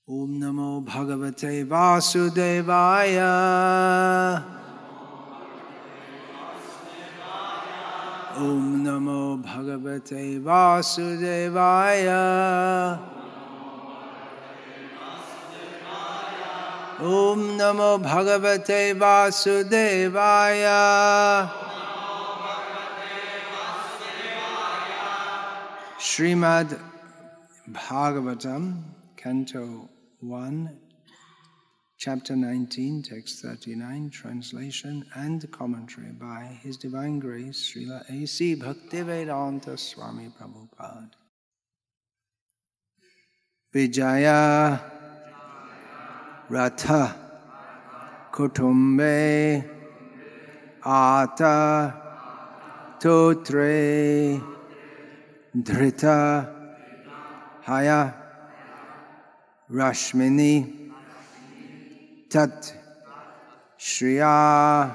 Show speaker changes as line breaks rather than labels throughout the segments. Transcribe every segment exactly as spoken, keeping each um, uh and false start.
Om Namo Bhagavate Vasudevaya. Om Namo Bhagavate Vasudevaya. Om Namo Bhagavate Vasudevaya. Srimad Bhagavatam, Canto one, Chapter nineteen, Text thirty-nine, Translation and Commentary by His Divine Grace, Srila A C Bhaktivedanta Swami Prabhupada. Vijaya Ratha Kutumbe Ata Totre Dhrita Haya Rashmini Tat Shriya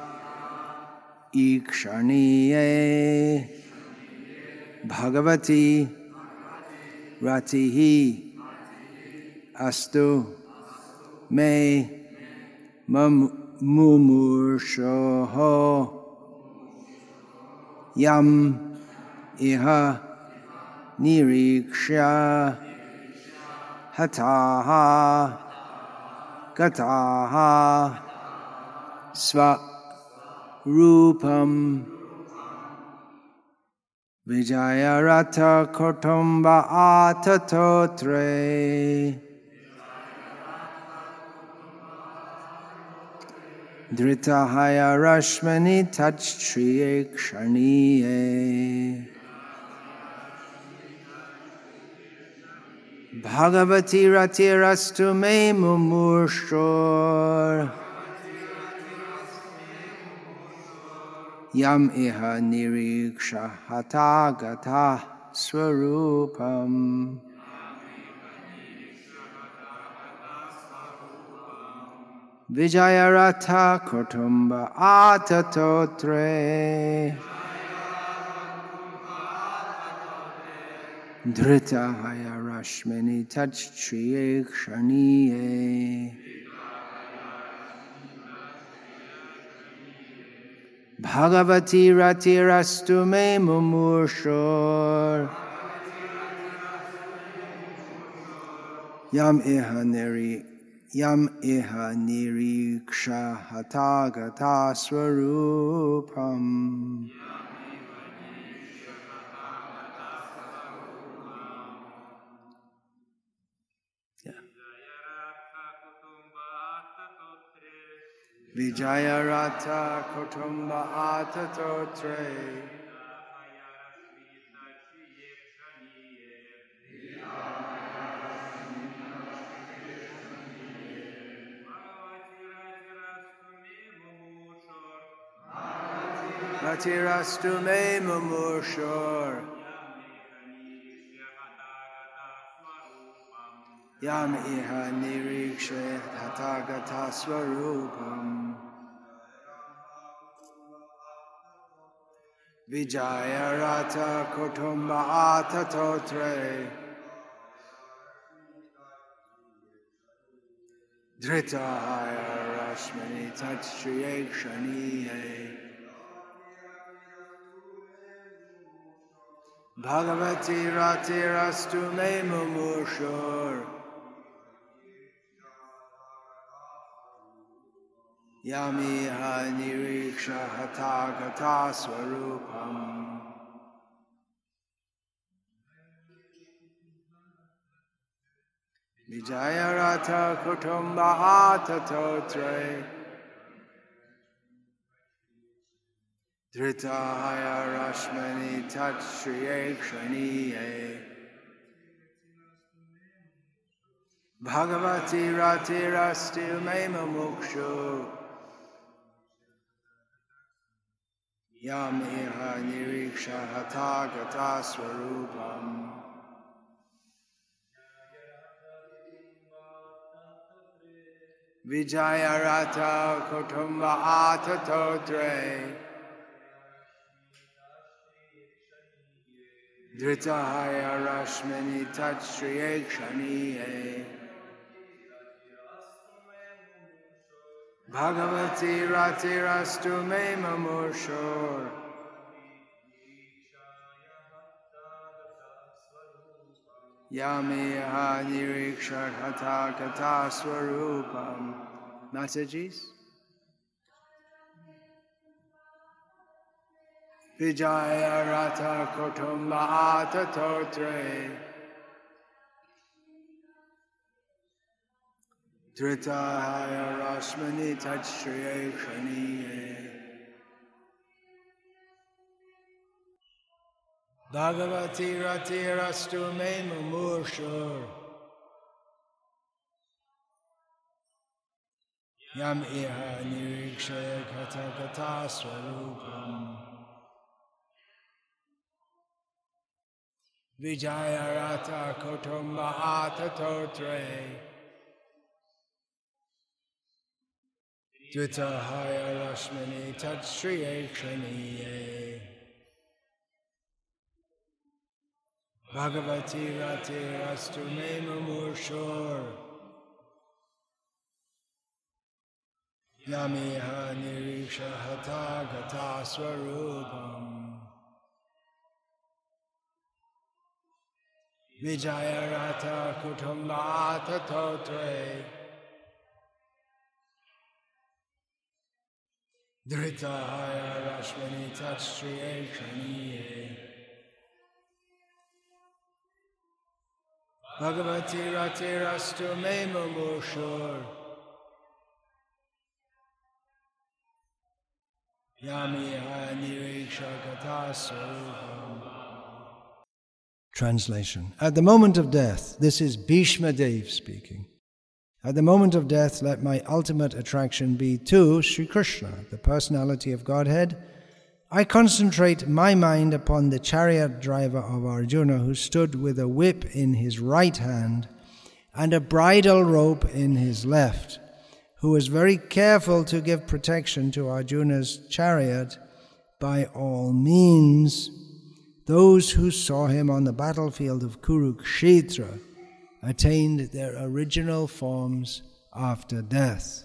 Ikshaniye Bhagavati Ratihi Astu Me Mumurshoho Yam Iha Niriksha Hataha Gataha Swarupam Vijayarata Kutumba Atatotre Dritahaya Rashmani Tachtriye Kshaniye Bhagavati Ratirastu Me Mumurshor Yam Iha Niriksha Hatagata Swarupam Vijayarata Kutumba Atatotre Dritahaya Rashmani Tachtriye Kshaniye Bhagavati Ratirastu Me Mumurshor Yam Iha Niri Yam Iha Niriksha Hatagata Swarupam Vijayarata Kutumba Atatotre Ratirastu Me Mumurshor Yam Iha Niriksha Hatagata Swarupam Vijayarata Kutumba Atatotre Dritahaya Rashmani Tachtriye Kshaniye Bhagavati Ratirastu Me Mumurshor Yamiha Niriksha Hatagata Swarupam Vijayarata Kutumba Atatotre Dritahaya Rashmani Tachtriye Kshaniye Bhagavati Ratirastu Me Mumukshu Yam Iha Niriksha Hatagata Swarupam Vijayarata Kutumba Atatotre Dritahaya Rashmani Tachtriye Kshaniye Bhagavati Ratirastu Me Mamurshur Yamiha Nirikshat Hatha Katha Swarupam. Messages? Vijaya Ratha Kutumba Ata Totre Dritahaya Rashmani Tachriye Khaniye Bhagavati Ratirastu Me Mumurshur Yam Iha Nirikshaya Kata Kata Swarupam Vijaya Ratha Kutumba Ata Totre Dvitahaya Rashmani Tachriye Khaniye Bhagavati Ratirastu Me Mumurshur Yamiha Niriksha Hatha Gata Swarupam Vijaya Ratha Kutumba Ata Totre Dritahaya Rashmani Tachriye Khaniye Bhagavati Ratirastu Me Mumurshur Yamiha Niriksha Kata Swarupam. Translation. At the moment of death, this is Bhishma Dev speaking. At the moment of death, let my ultimate attraction be to Sri Krishna, the personality of Godhead. I concentrate my mind upon the chariot driver of Arjuna, who stood with a whip in his right hand and a bridle rope in his left, who was very careful to give protection to Arjuna's chariot by all means. Those who saw him on the battlefield of Kurukshetra attained their original forms after death.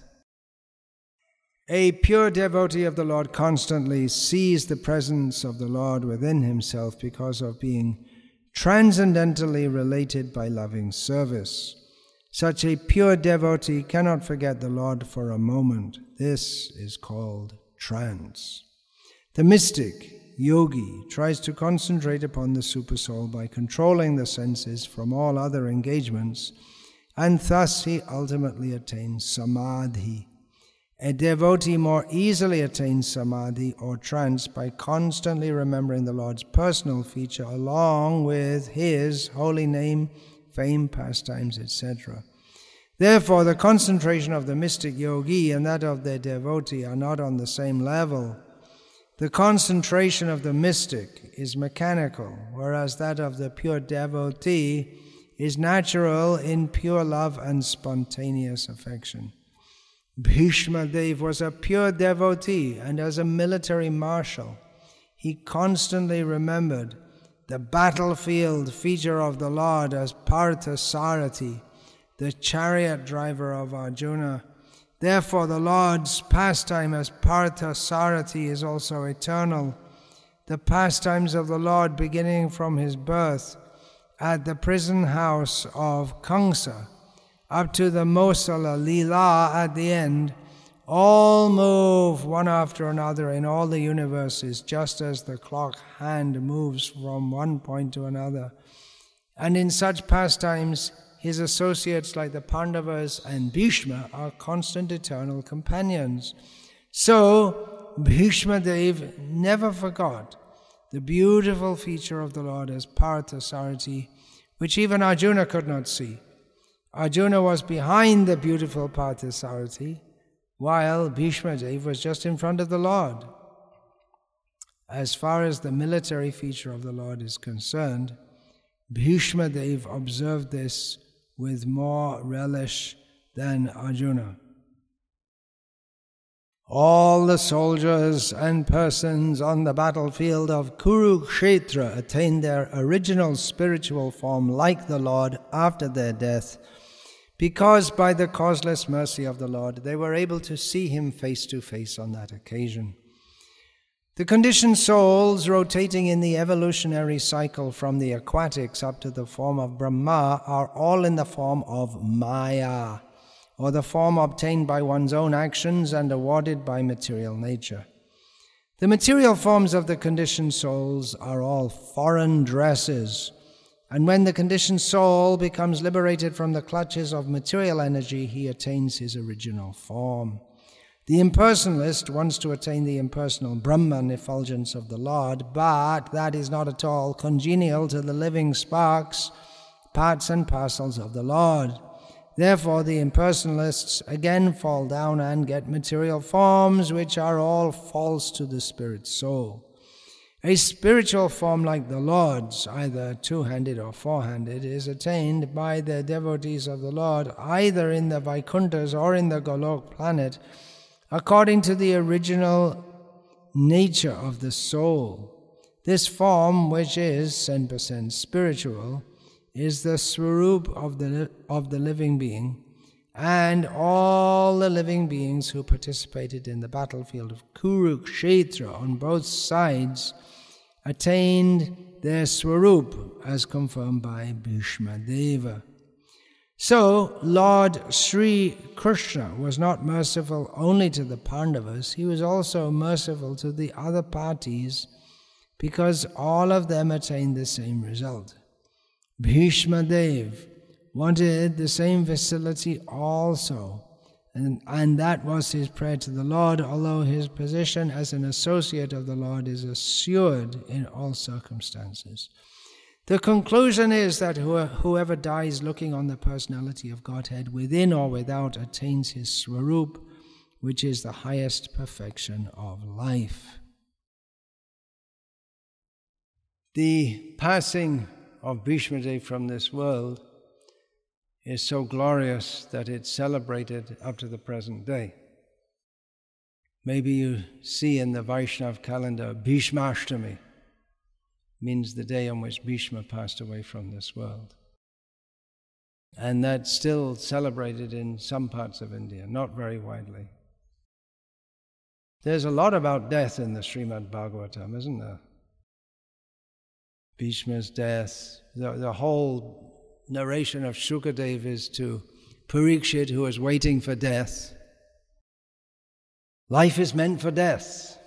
A pure devotee of the Lord constantly sees the presence of the Lord within himself because of being transcendentally related by loving service. Such a pure devotee cannot forget the Lord for a moment. This is called trance. The mystic, yogi, tries to concentrate upon the Supersoul by controlling the senses from all other engagements, and thus he ultimately attains samadhi. A devotee more easily attains samadhi or trance by constantly remembering the Lord's personal feature along with His holy name, fame, pastimes, et cetera. Therefore, the concentration of the mystic yogi and that of the devotee are not on the same level. The concentration of the mystic is mechanical, whereas that of the pure devotee is natural in pure love and spontaneous affection. Bhishma Dev was a pure devotee, and as a military marshal, he constantly remembered the battlefield feature of the Lord as Partha Sarati, the chariot driver of Arjuna. Therefore, the Lord's pastime as Partha Sarati is also eternal. The pastimes of the Lord, beginning from his birth at the prison house of Kamsa, up to the Mosala Leela at the end, all move one after another in all the universes, just as the clock hand moves from one point to another. And in such pastimes, his associates like the Pandavas and Bhishma are constant eternal companions. So, Bhishma Dev never forgot the beautiful feature of the Lord as Partha Sarati, which even Arjuna could not see. Arjuna was behind the beautiful Partha Sarati, while Bhishma Dev was just in front of the Lord. As far as the military feature of the Lord is concerned, Bhishma Dev observed this with more relish than Arjuna. All the soldiers and persons on the battlefield of Kurukshetra attained their original spiritual form like the Lord after their death, because by the causeless mercy of the Lord they were able to see him face to face on that occasion. The conditioned souls rotating in the evolutionary cycle from the aquatics up to the form of Brahma are all in the form of Maya, or the form obtained by one's own actions and awarded by material nature. The material forms of the conditioned souls are all foreign dresses, and when the conditioned soul becomes liberated from the clutches of material energy, he attains his original form. The impersonalist wants to attain the impersonal Brahman effulgence of the Lord, but that is not at all congenial to the living sparks, parts and parcels of the Lord. Therefore, the impersonalists again fall down and get material forms, which are all false to the spirit soul. A spiritual form like the Lord's, either two-handed or four-handed, is attained by the devotees of the Lord, either in the Vaikunthas or in the Golok planet, according to the original nature of the soul. This form, which is ten percent spiritual, is the Swarup of the, of the living being, and all the living beings who participated in the battlefield of Kurukshetra on both sides attained their Swarup, as confirmed by Bhishma Deva. So, Lord Sri Krishna was not merciful only to the Pandavas, he was also merciful to the other parties, because all of them attained the same result. Bhishma Deva wanted the same facility also, and, and that was his prayer to the Lord, although his position as an associate of the Lord is assured in all circumstances. The conclusion is that whoever dies looking on the personality of Godhead within or without attains his Swarup, which is the highest perfection of life. The passing of Bhishma Deva from this world is so glorious that it's celebrated up to the present day. Maybe you see in the Vaishnav calendar, Bhishmashtami means the day on which Bhishma passed away from this world. And that's still celebrated in some parts of India, not very widely. There's a lot about death in the Srimad Bhagavatam, isn't there? Bhishma's death, the, the whole narration of Shukadeva is to Parikshit, who is waiting for death. Life is meant for death.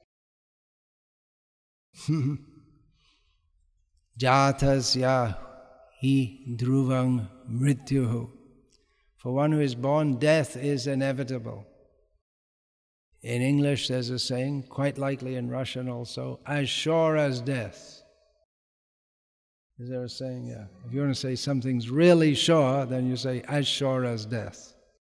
Jatasya hi dhruvang mrityuhu. For one who is born, death is inevitable. In English there's a saying, quite likely in Russian also, as sure as death. Is there a saying? Yeah. If you want to say something's really sure, then you say, as sure as death.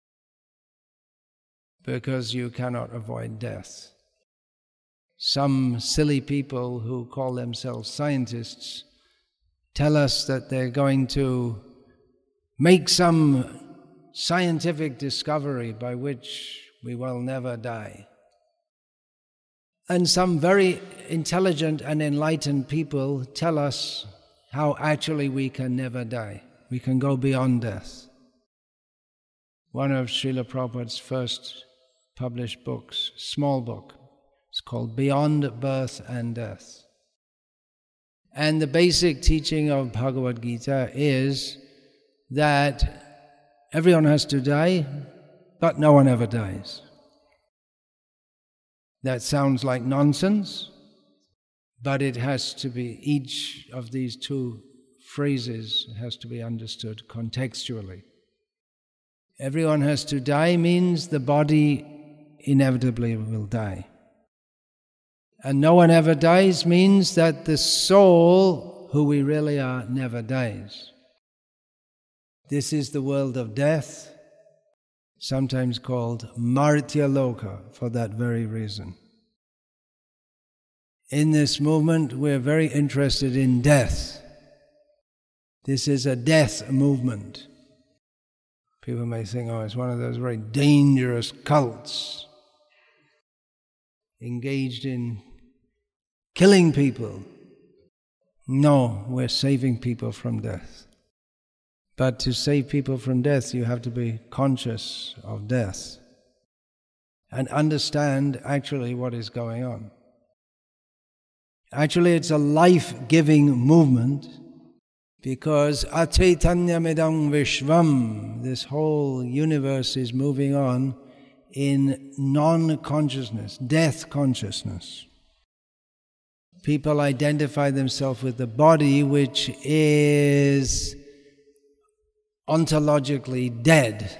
Because you cannot avoid death. Some silly people who call themselves scientists tell us that they're going to make some scientific discovery by which we will never die. And some very intelligent and enlightened people tell us how actually we can never die. We can go beyond death. One of Srila Prabhupada's first published books, small book, it's called Beyond Birth and Death. And the basic teaching of Bhagavad Gita is that everyone has to die, but no one ever dies. That sounds like nonsense, but it has to be, each of these two phrases has to be understood contextually. Everyone has to die means the body inevitably will die. And no one ever dies means that the soul, who we really are, never dies. This is the world of death, sometimes called Martya Loka for that very reason. In this movement, we're very interested in death. This is a death movement. People may think, oh, it's one of those very dangerous cults engaged in killing people. No, we're saving people from death. But to save people from death, you have to be conscious of death and understand actually what is going on. Actually, it's a life-giving movement because achaitanyamidam vishvam, this whole universe is moving on in non-consciousness, death consciousness. People identify themselves with the body, which is ontologically dead.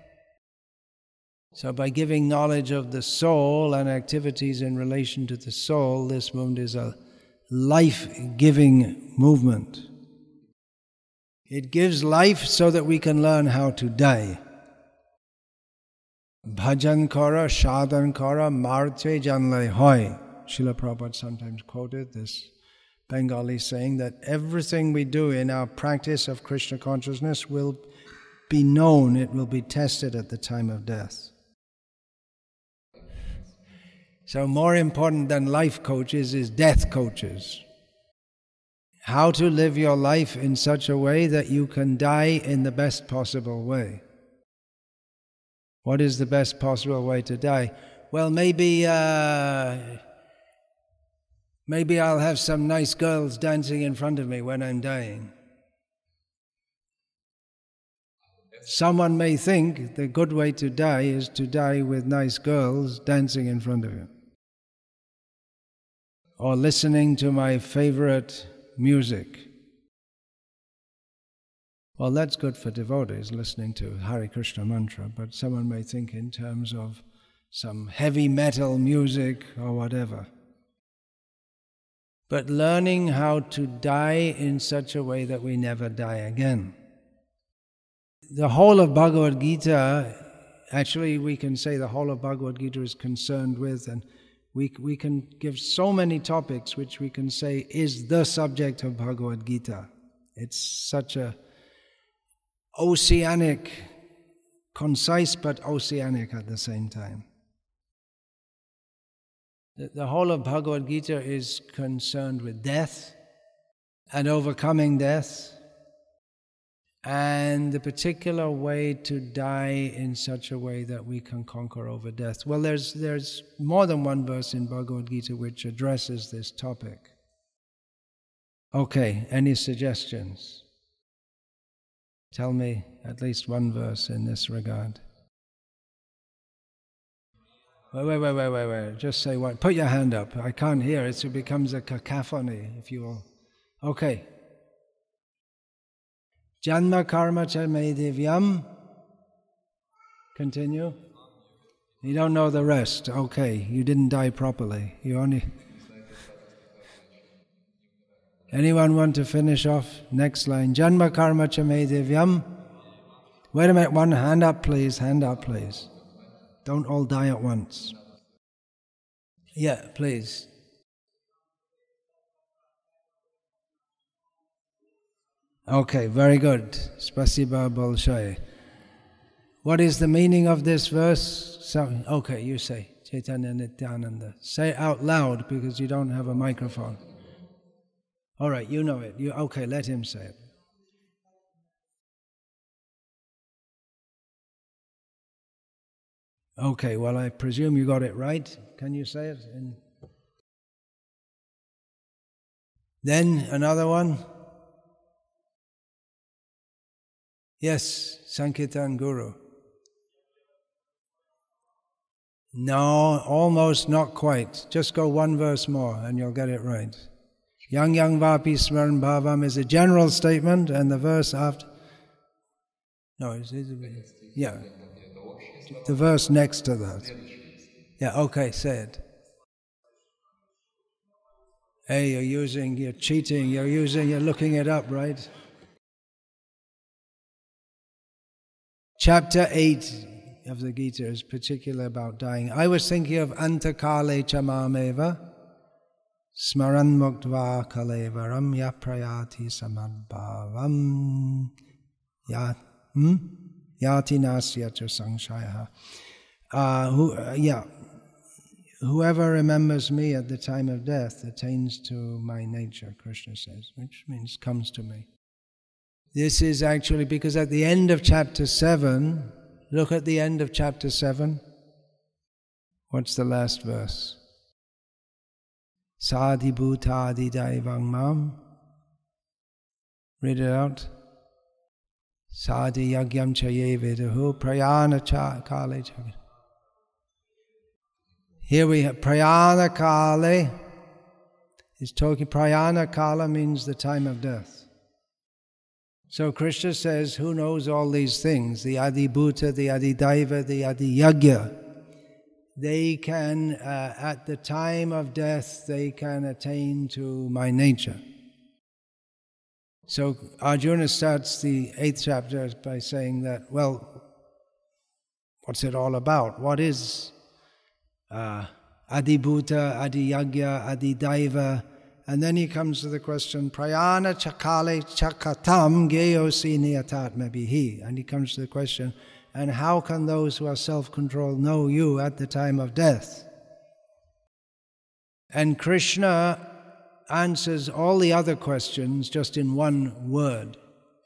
So by giving knowledge of the soul and activities in relation to the soul, this movement is a life-giving movement. It gives life so that we can learn how to die. Bhajan kara, sadhan kara, marte janle hoy. Srila Prabhupada sometimes quoted this Bengali saying that everything we do in our practice of Krishna consciousness will be known, it will be tested at the time of death. So more important than life coaches is death coaches. How to live your life in such a way that you can die in the best possible way. What is the best possible way to die? Well, maybe uh, maybe I'll have some nice girls dancing in front of me when I'm dying. Someone may think the good way to die is to die with nice girls dancing in front of you, or listening to my favorite music. Well, that's good for devotees, listening to Hare Krishna mantra, but someone may think in terms of some heavy metal music or whatever. But learning how to die in such a way that we never die again. The whole of Bhagavad Gita, actually we can say the whole of Bhagavad Gita is concerned with, and we, we can give so many topics which we can say is the subject of Bhagavad Gita. It's such a oceanic, concise but oceanic at the same time. The, the whole of Bhagavad Gita is concerned with death and overcoming death, and the particular way to die in such a way that we can conquer over death. Well, there's there's more than one verse in Bhagavad Gita which addresses this topic. Okay, any suggestions? Tell me at least one verse in this regard. Wait, wait, wait, wait, wait, wait. Just say one. Put your hand up. I can't hear it, so it becomes a cacophony, if you will. Okay. Janma karma cha me divyam. Continue. You don't know the rest. Okay, you didn't die properly. You only... Anyone want to finish off? Next line. Janma karma cha me divyam. Wait a minute, one hand up please, hand up please. Don't all die at once. Yeah, please. Okay, very good. Spasiba bolshoye. What is the meaning of this verse? So, okay, you say. Chaitanya Nityananda. Say it out loud because you don't have a microphone. All right, you know it. You, okay, let him say it. Okay, well, I presume you got it right. Can you say it? In... Then another one. Yes, Sankirtan Guru. No, almost, not quite. Just go one verse more and you'll get it right. Yang yang vapi smaran bhavam is a general statement, and the verse after... No, it's, it's yeah. The verse next to that. Yeah, okay, say it. Hey, you're using, you're cheating, you're using, you're looking it up, right? Chapter eight of the Gita is particular about dying. I was thinking of Antakale chamameva, smaran muktva kalevaram yaprayati samadbhavam ya, hmm? Yati nasyatra sangshayaha. Uh, who, uh, yeah. Whoever remembers me at the time of death attains to my nature, Krishna says, which means comes to me. This is actually because at the end of chapter seven, look at the end of chapter seven. What's the last verse? Sadi bhutadi daivang mam. Read it out. Sadi yagyam chaye vedahu prayana cha kale chagat. Here we have prayana kale. He's talking, prayana kala means the time of death. So Krishna says, who knows all these things? The Adi Bhuta, the Adi Daiva, the Adi Yagya. They can, uh, at the time of death, they can attain to my nature. So Arjuna starts the eighth chapter by saying that, well, what's it all about? What is uh, Adi Bhuta, Adi Yagya, Adi Daiva? And then he comes to the question, Prayana chakale chakatam geyosi niyatatma bihi. And he comes to the question, and how can those who are self-controlled know you at the time of death? And Krishna answers all the other questions just in one word.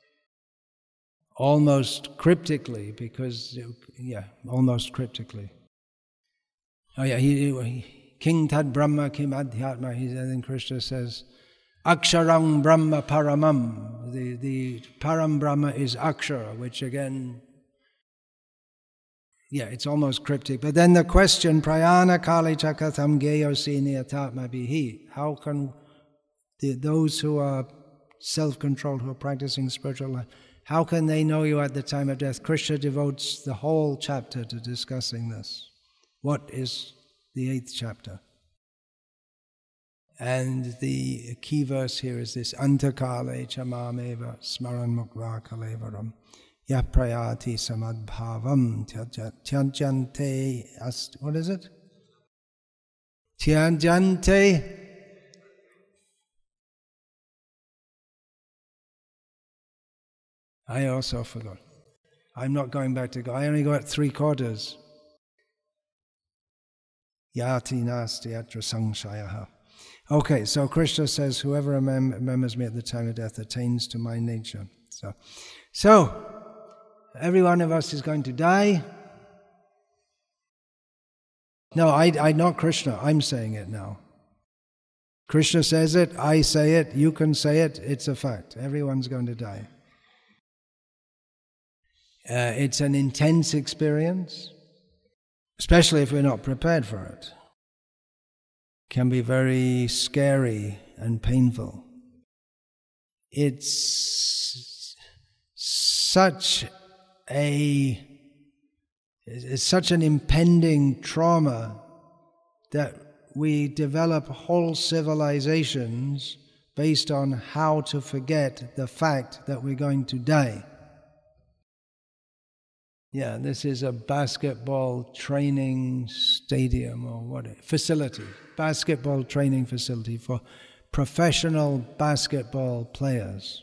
Almost cryptically, because, yeah, almost cryptically. Oh yeah, he... he King Tad Brahma Kim Adhyatma, he, and then Krishna says, Aksharang Brahma Paramam. The, the Param Brahma is Akshara, which again, yeah, it's almost cryptic. But then the question, Prayana Kali Chakatham Geyo Siniyatatma Bihi. How can the, those who are self-controlled, who are practicing spiritual life, how can they know you at the time of death? Krishna devotes the whole chapter to discussing this. What is the eighth chapter? And the key verse here is this, Antakale chamameva smaran mukva kalevaram yaprayati samadbhavam tyajante ast. What is it? Tyajante I also forgot. I'm not going back to go. I only got three quarters. Yati nasti atra sangshayaha. Okay, so Krishna says, whoever remembers me at the time of death attains to my nature. So, so every one of us is going to die. No, I, I not Krishna. I'm saying it now. Krishna says it. I say it. You can say it. It's a fact. Everyone's going to die. Uh, it's an intense experience. Especially if we're not prepared for it. Can be very scary and painful. It's such a it's such an impending trauma that we develop whole civilizations based on how to forget the fact that we're going to die. Yeah, this is a basketball training stadium or what facility, basketball training facility for professional basketball players.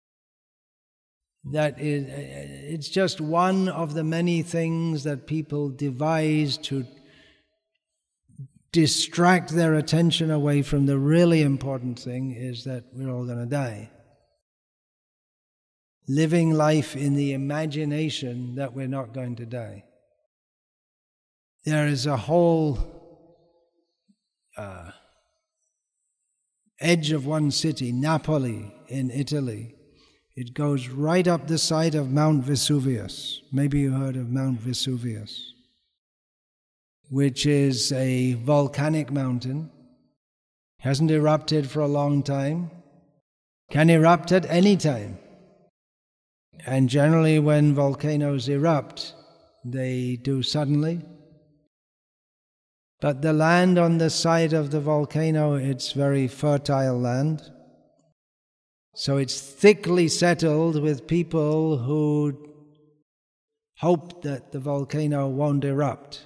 That is, it's just one of the many things that people devise to distract their attention away from the really important thing, is that we're all going to die. Living life in the imagination that we're not going to die. There is a whole uh, edge of one city, Napoli in Italy. It goes right up the side of Mount Vesuvius. Maybe you heard of Mount Vesuvius, which is a volcanic mountain. Hasn't erupted for a long time. Can erupt at any time. And generally when volcanoes erupt, they do suddenly. But the land on the side of the volcano, it's very fertile land. So it's thickly settled with people who hope that the volcano won't erupt.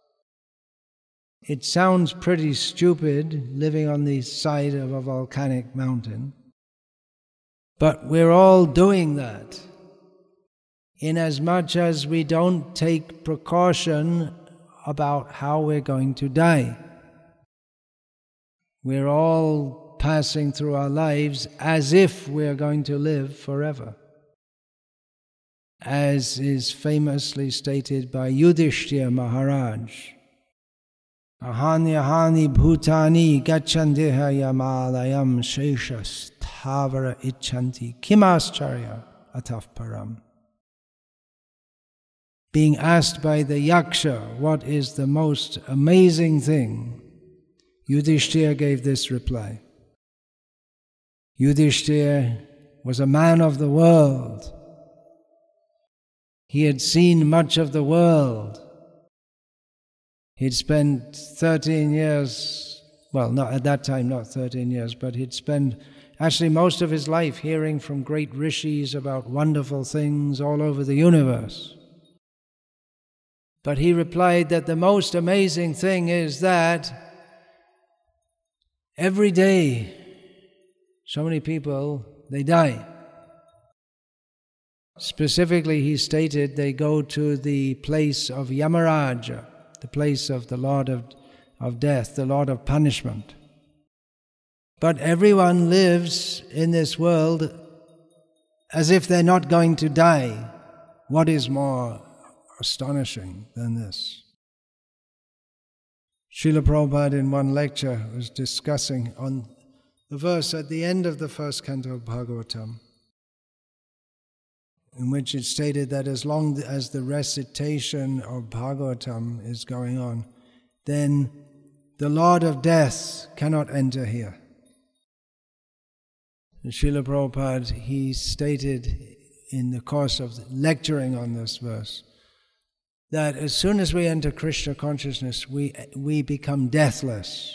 It sounds pretty stupid living on the side of a volcanic mountain. But we're all doing that. Inasmuch as we don't take precaution about how we're going to die. We're all passing through our lives as if we're going to live forever. as is famously stated by Yudhishthira Maharaj. Ahani ahani bhutani gachandeha yamalayam sheshas thavara icchanti kimascharya ataf param. Being asked by the Yaksha, what is the most amazing thing, Yudhishthira gave this reply. Yudhishthira was a man of the world. He had seen much of the world. He'd spent thirteen years, well, not at that time, not thirteen years, but he'd spent actually most of his life hearing from great rishis about wonderful things all over the universe. But he replied that the most amazing thing is that every day so many people, they die. Specifically, he stated they go to the place of Yamaraja, the place of the Lord of, of death, the Lord of punishment. But everyone lives in this world as if they're not going to die. What is more astonishing than this? Srila Prabhupada in one lecture was discussing on the verse at the end of the first canto of Bhagavatam, in which it stated that as long as the recitation of Bhagavatam is going on, then the Lord of Death cannot enter here. And Srila Prabhupada, he stated in the course of lecturing on this verse, that as soon as we enter Krishna consciousness, we, we become deathless.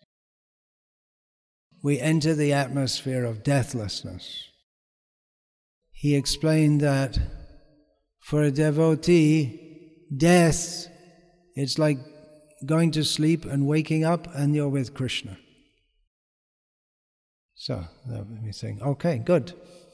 We enter the atmosphere of deathlessness. He explained that for a devotee, death, it's like going to sleep and waking up and you're with Krishna. So, that made me think, okay, good.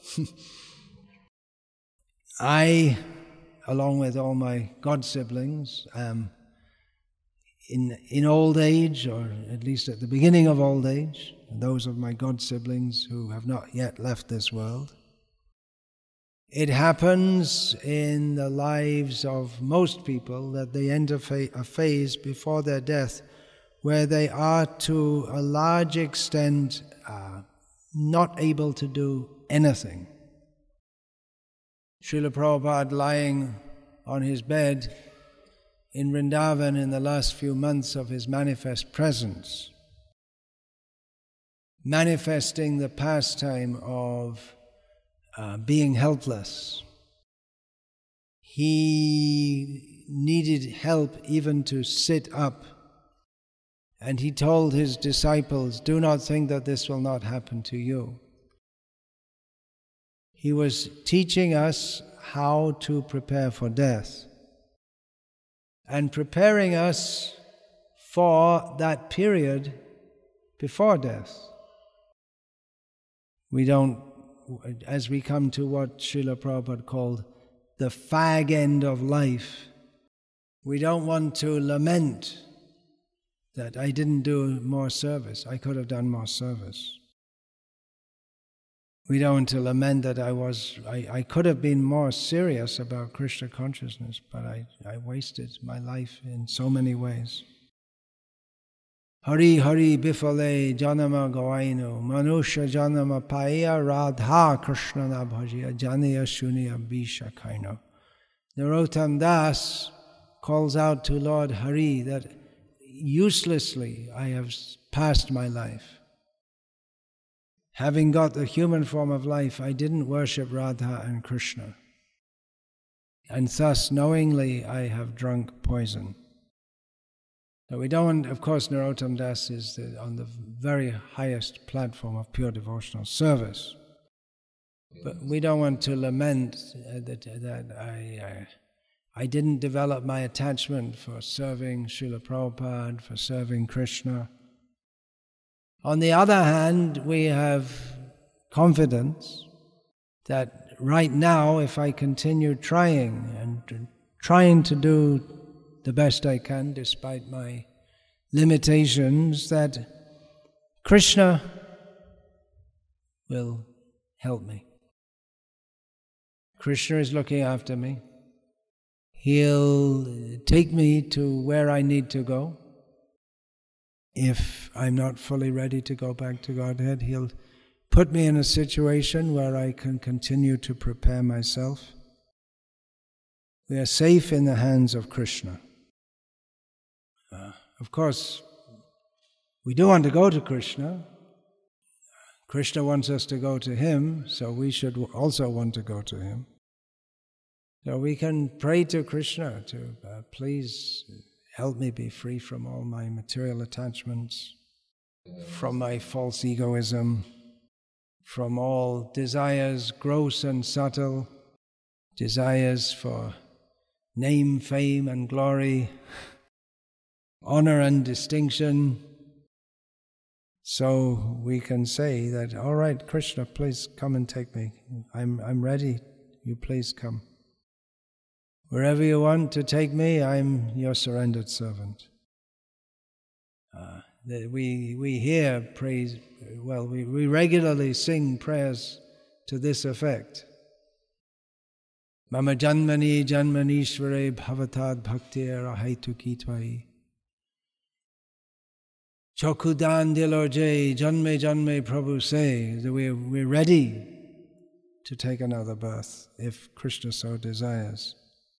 I, along with all my god siblings, um, in, in old age, or at least at the beginning of old age, those of my god siblings who have not yet left this world, it happens in the lives of most people that they enter a phase before their death where they are to a large extent uh, not able to do anything. Srila Prabhupada lying on his bed in Vrindavan in the last few months of his manifest presence, manifesting the pastime of Uh, being helpless. He needed help even to sit up. And he told his disciples, do not think that this will not happen to you. He was teaching us how to prepare for death and preparing us for that period before death. We don't As we come to what Srila Prabhupada called the fag end of life, we don't want to lament that I didn't do more service, I could have done more service. We don't want to lament that I was, I, I could have been more serious about Krishna consciousness, but I, I wasted my life in so many ways. Hari Hari Bifale Janama Gawaino Manusha Janama Paya Radha Krishna Nabhajiya Janiya Shuniya Bisha Kaino. Narottam Das calls out to Lord Hari that uselessly I have passed my life. Having got the human form of life, I didn't worship Radha and Krishna. And thus knowingly I have drunk poison. Now we don't want, of course, Narottam Das is the, on the very highest platform of pure devotional service. But we don't want to lament uh, that, that I, uh, I didn't develop my attachment for serving Srila Prabhupada, for serving Krishna. On the other hand, we have confidence that right now, if I continue trying and trying to do the best I can, despite my limitations, that Krishna will help me. Krishna is looking after me. He'll take me to where I need to go. If I'm not fully ready to go back to Godhead, He'll put me in a situation where I can continue to prepare myself. We are safe in the hands of Krishna. Uh, of course, we do want to go to Krishna. Krishna wants us to go to Him, so we should also want to go to Him. So we can pray to Krishna to uh, please help me be free from all my material attachments, from my false egoism, from all desires, gross and subtle, desires for name, fame and glory, honor and distinction. So we can say that, all right, Krishna, please come and take me. I'm, I'm ready. You please come. Wherever you want to take me, I'm your surrendered servant. Uh, we we hear praise, well, we, we regularly sing prayers to this effect. Mama janmani janmanishvare bhavatad bhaktir ahaitu tvai. Chokudan dilorje janme janme Prabhu say that we're, we're ready to take another birth if Krishna so desires.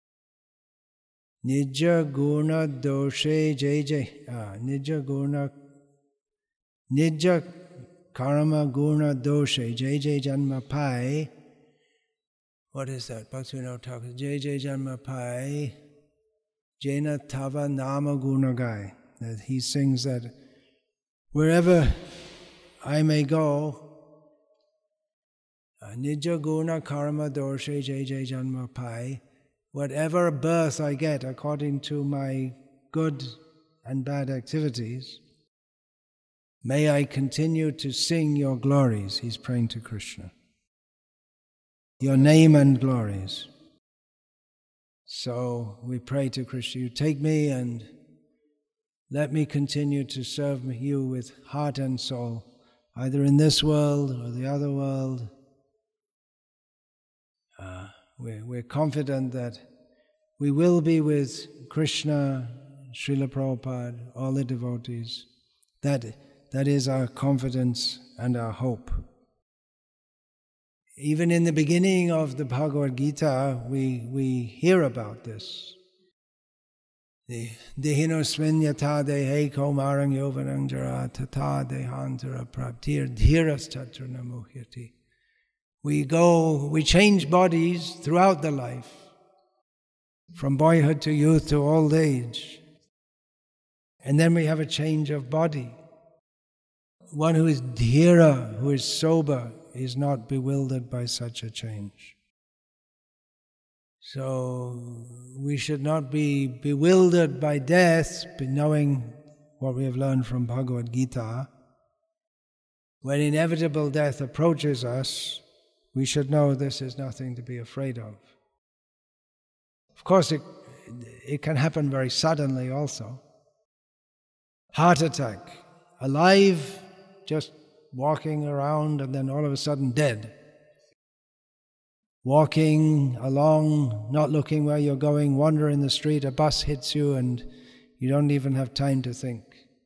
Nija guna doshe jai jai. Ah, Nija guna. Nija karma guna doshe jai jai janma pai. What is that? Bhaktivinoda Thakur. Jai jai janma pai. Jena tava nama guna gai. That he sings that wherever I may go, Nija guna karma doshe jai jai janma pai. Whatever birth I get according to my good and bad activities, may I continue to sing your glories. He's praying to Krishna. Your name and glories. So we pray to Krishna, you take me and let me continue to serve you with heart and soul, either in this world or the other world. Uh, We're, we're confident that we will be with Krishna, Srila Prabhupada, all the devotees. That, that is our confidence and our hope. Even in the beginning of the Bhagavad Gita, we, we hear about this. Dehinosmin yata dehe kaumarang yovanang jara tata dehantara praptir dhiras tatra namuhyati. We go, we change bodies throughout the life, from boyhood to youth to old age. And then we have a change of body. One who is dhira, who is sober, is not bewildered by such a change. So we should not be bewildered by death, but knowing what we have learned from Bhagavad Gita. When inevitable death approaches us, we should know this is nothing to be afraid of. Of course, it, it can happen very suddenly also. Heart attack, alive, just walking around and then all of a sudden dead. Walking along, not looking where you're going, wander in the street, a bus hits you and you don't even have time to think.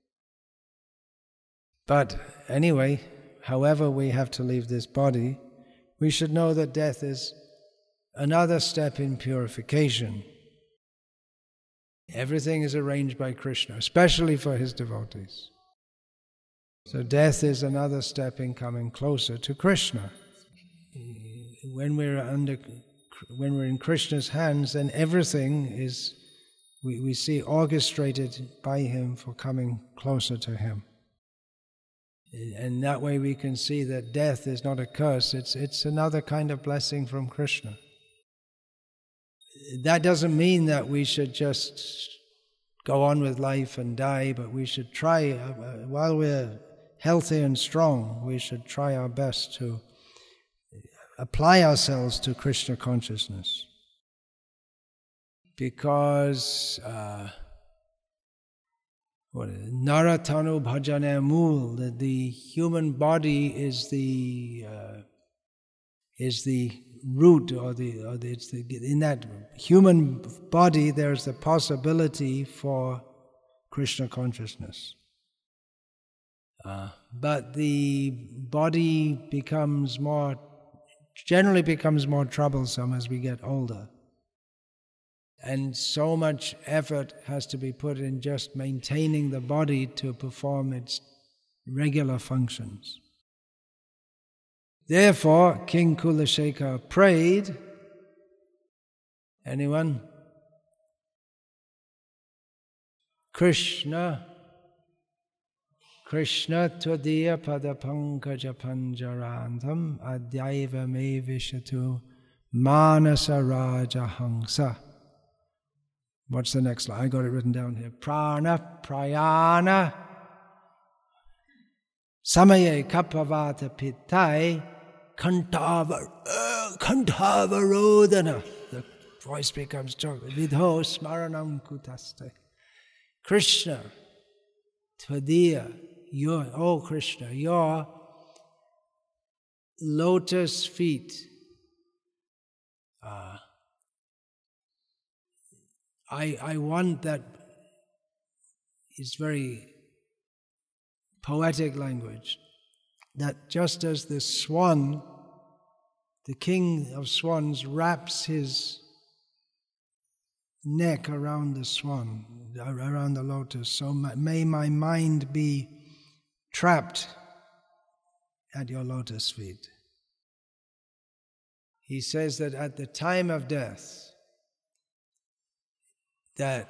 But anyway, however we have to leave this body, we should know that death is another step in purification. Everything is arranged by Krishna, especially for his devotees. So death is another step in coming closer to Krishna. When we're under, when we're in Krishna's hands, then everything is, we, we see, orchestrated by him for coming closer to him. And that way we can see that death is not a curse, it's, it's another kind of blessing from Krishna. That doesn't mean that we should just go on with life and die, but we should try, uh, while we're healthy and strong, we should try our best to apply ourselves to Krishna consciousness. Because uh, what is it? Naratanu bhajane mool, that the human body is the uh, is the root, or the, or the, it's the in that human body there's the possibility for Krishna consciousness. Uh, but the body becomes more, generally becomes more troublesome as we get older. And so much effort has to be put in just maintaining the body to perform its regular functions. Therefore, King Kulashekar prayed. Anyone? Krishna, Krishna tvadiya padapankaja panjarantam adyaiva me vishatu manasa raja hangsa. What's the next line? I got it written down here. Prana prayana samaye kapavata pittai kantavar uh, kantavarodana. The voice becomes choked. Vidho smaranam kutaste. Krishna tvadiya, your, oh Krishna, your lotus feet. Uh, I, I want that, it's very poetic language, that just as the swan, the king of swans, wraps his neck around the swan, around the lotus, so may my mind be trapped at your lotus feet. He says that at the time of death, that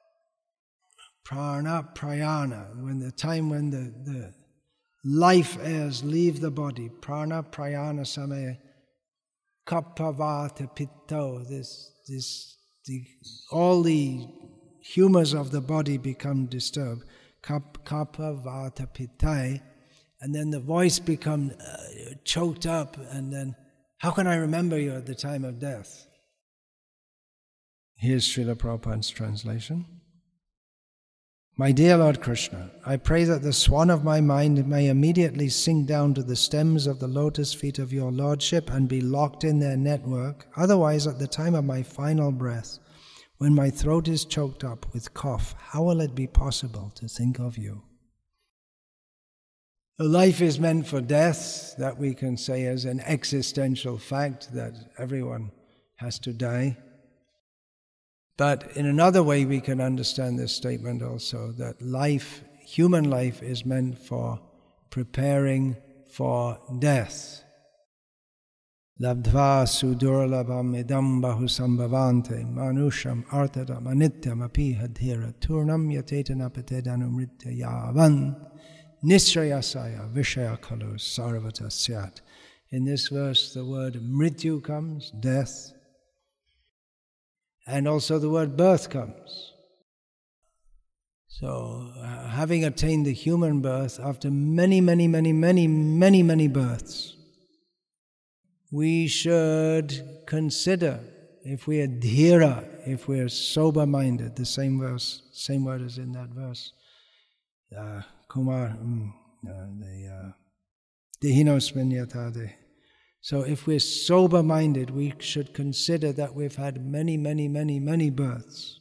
prana prayana, when the time when the, the life airs leave the body, prana prayana samaya kapavata pitto, this, this, the, all the humors of the body become disturbed, Kap, kapavata pittai, and then the voice becomes uh, choked up, and then, how can I remember you at the time of death? Here's Srila Prabhupada's translation. My dear Lord Krishna, I pray that the swan of my mind may immediately sink down to the stems of the lotus feet of your Lordship and be locked in their network. Otherwise, at the time of my final breath, when my throat is choked up with cough, how will it be possible to think of you? Life is meant for death, that we can say as an existential fact, that everyone has to die. But in another way we can understand this statement also, that life, human life, is meant for preparing for death. Labdva sudurlabham idam bahusambhavante manusham artadam anityam api hadhira turnam yatetana patedanumritya yavan nisrayasaya vishaya kalu sarvata syat. In this verse the word mrityu comes, death, and also the word birth comes. So, uh, having attained the human birth, after many, many, many, many, many, many births, we should consider, if we are dhira, if we are sober-minded, the same verse, same word as in that verse, uh, Kumar, um, uh, the uh, Dehinosmin yatade. So if we're sober-minded, we should consider that we've had many, many, many, many births.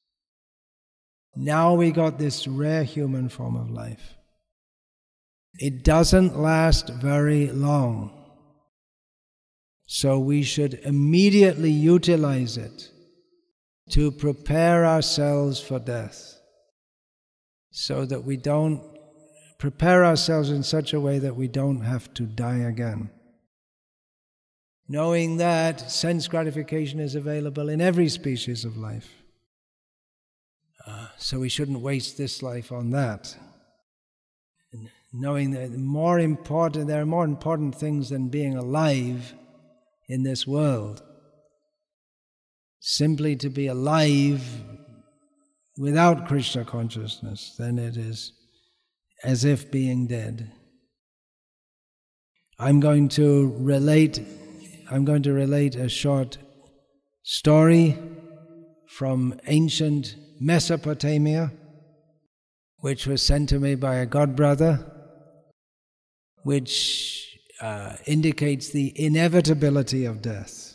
Now we got this rare human form of life. It doesn't last very long. So we should immediately utilize it to prepare ourselves for death, so that we don't prepare ourselves in such a way that we don't have to die again. Knowing that sense gratification is available in every species of life. Uh, so we shouldn't waste this life on that. And knowing that more important, there are more important things than being alive in this world. Simply to be alive without Krishna consciousness, then it is as if being dead. I'm going to relate I'm going to relate a short story from ancient Mesopotamia, which was sent to me by a godbrother, which uh, indicates the inevitability of death.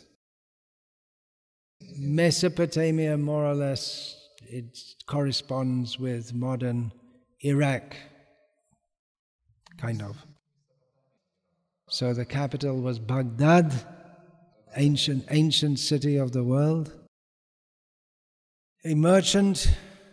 Mesopotamia, more or less, it corresponds with modern Iraq, kind of. So the capital was Baghdad, ancient, ancient city of the world. A merchant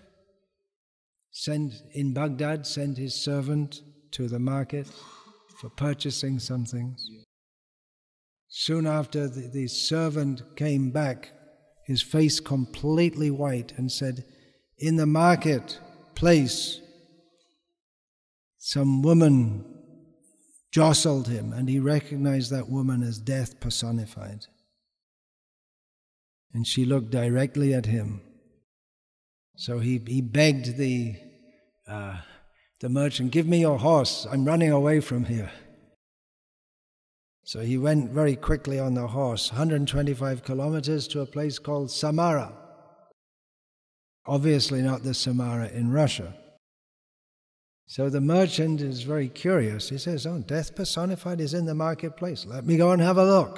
sent in Baghdad sent his servant to the market for purchasing some things. Soon after the, the servant came back, his face completely white, and said, "In the market place, some woman jostled him," and he recognized that woman as death personified. And she looked directly at him. So he, he begged the, uh, the merchant, "Give me your horse, I'm running away from here." So he went very quickly on the horse, one hundred twenty-five kilometers, to a place called Samara. Obviously not the Samara in Russia. So the merchant is very curious. He says, "Oh, death personified is in the marketplace. Let me go and have a look."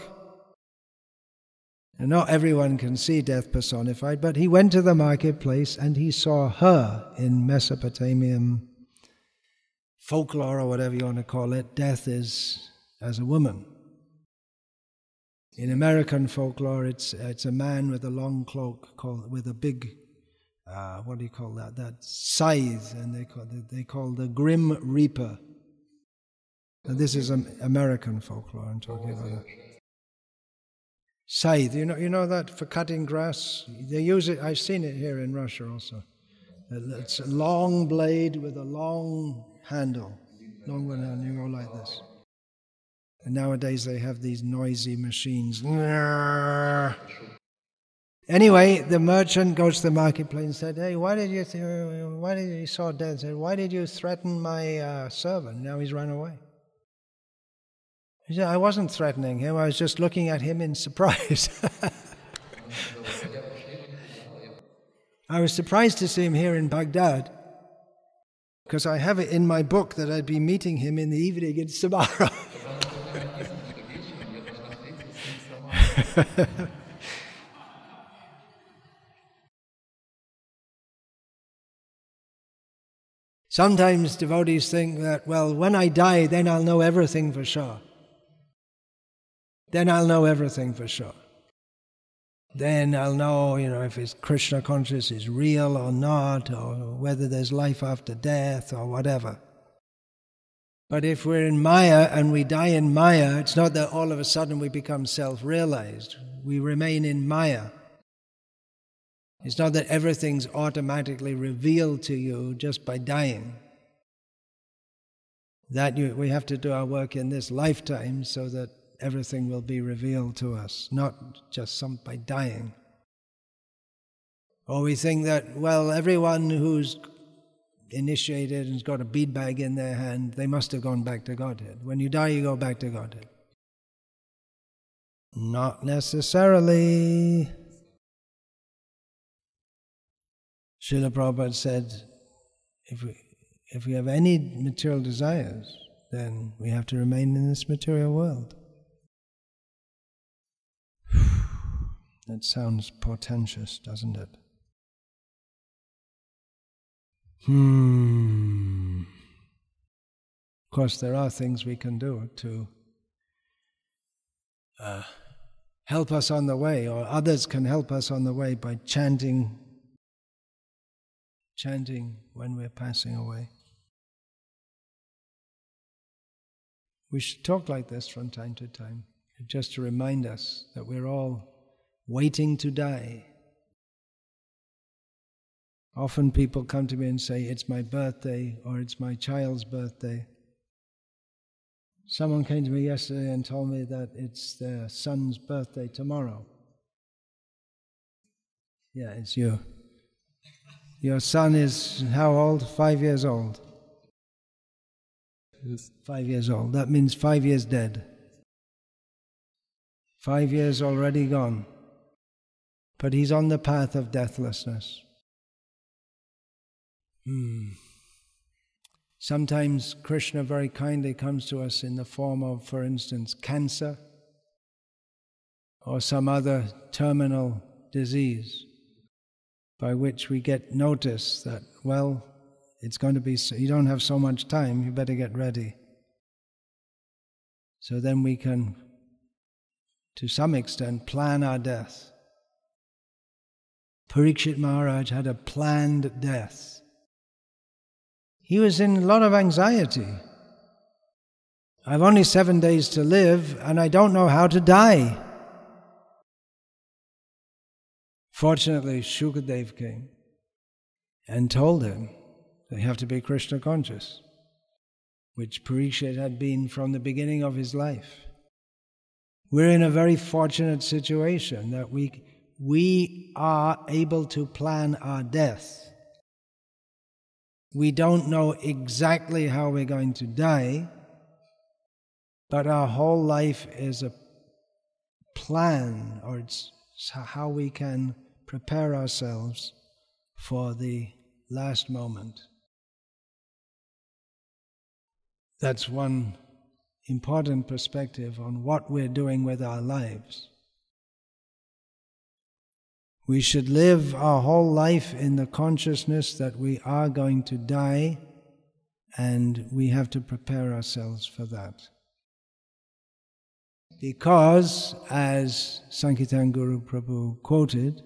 And not everyone can see death personified, but he went to the marketplace and he saw her in Mesopotamian folklore, or whatever you want to call it. Death is as a woman. In American folklore, it's it's a man with a long cloak, called with a big, uh, what do you call that? That scythe, and they call they call the Grim Reaper. And this is um, American folklore I'm talking about. Scythe, you know, you know that for cutting grass. They use it. I've seen it here in Russia also. It's a long blade with a long handle, long one, and you go like this. And nowadays they have these noisy machines. Anyway, the merchant goes to the marketplace and said, "Hey, why did you? Th- why did you, he saw death? Said, why did you threaten my uh, servant? Now he's run away." He said, "I wasn't threatening him. I was just looking at him in surprise." I was surprised to see him here in Baghdad, because I have it in my book that I'd be meeting him in the evening in Samara. Sometimes devotees think that, well, when I die, then I'll know everything for sure. Then I'll know everything for sure. Then I'll know, you know, if his Krishna consciousness is real or not, or whether there's life after death or whatever. But if we're in Maya and we die in Maya, it's not that all of a sudden we become self-realized. We remain in Maya. It's not that everything's automatically revealed to you just by dying. That you, we have to do our work in this lifetime so that everything will be revealed to us, not just some by dying. Or we think that, well, everyone who's initiated and has got a bead bag in their hand, they must have gone back to Godhead. When you die, you go back to Godhead. Not necessarily. Srila Prabhupada said, if we, if we have any material desires, then we have to remain in this material world. That sounds portentous, doesn't it? Hmm. Of course, there are things we can do to uh, help us on the way, or others can help us on the way by chanting, chanting when we're passing away. We should talk like this from time to time, just to remind us that we're all waiting to die. Often people come to me and say, "It's my birthday," or "It's my child's birthday." Someone came to me yesterday and told me that it's their son's birthday tomorrow. Yeah, it's you. Your son is how old? Five years old. Yes. Five years old. That means five years dead. Five years already gone. But he's on the path of deathlessness. Hmm. Sometimes Krishna very kindly comes to us in the form of, for instance, cancer or some other terminal disease, by which we get notice that, well, it's going to be, so, you don't have so much time, you better get ready. So then we can, to some extent, plan our death. Parikshit Maharaj had a planned death. He was in a lot of anxiety. I've only seven days to live and I don't know how to die. Fortunately, Shukadev came and told him that you have to be Krishna conscious, which Parikshit had been from the beginning of his life. We're in a very fortunate situation that we, we are able to plan our death. We don't know exactly how we're going to die, but our whole life is a plan, or it's how we can prepare ourselves for the last moment. That's one important perspective on what we're doing with our lives. We should live our whole life in the consciousness that we are going to die, and we have to prepare ourselves for that. Because, as Sankirtan Guru Prabhu quoted,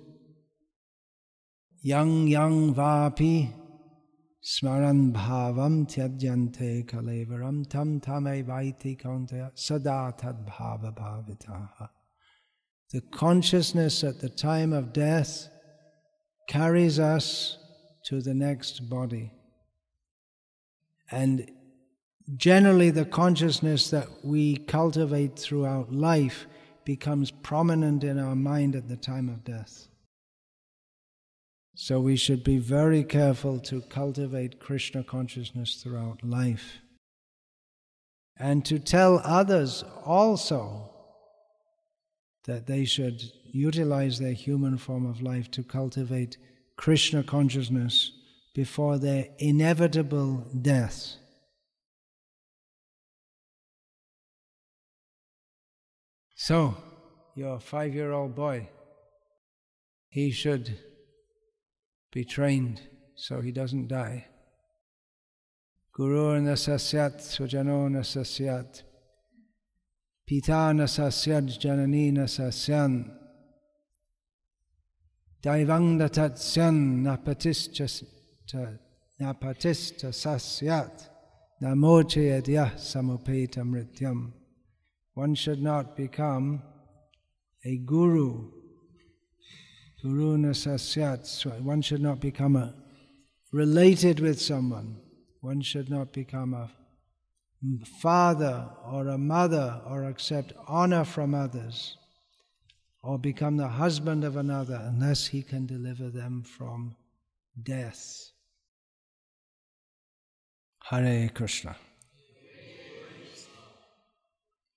yang yang vapi smaran bhavam tyajyante kalevaram tam tame vaiti kaunteya sada tad bhava bhavitaha. The consciousness at the time of death carries us to the next body. And generally the consciousness that we cultivate throughout life becomes prominent in our mind at the time of death. So we should be very careful to cultivate Krishna consciousness throughout life. And to tell others also that they should utilize their human form of life to cultivate Krishna consciousness before their inevitable death. So, your five-year-old boy, he should be trained so he doesn't die. Guru na sasyat sujano na sasyat Pita na sasyad janani na sasyan Daivang na tatsyan napatista sasyat Namochayadyah samupeta mrityam. One should not become a guru. Guru na sasyat. One should not become a, related with someone. One should not become a father or a mother or accept honor from others or become the husband of another unless he can deliver them from death. Hare Krishna.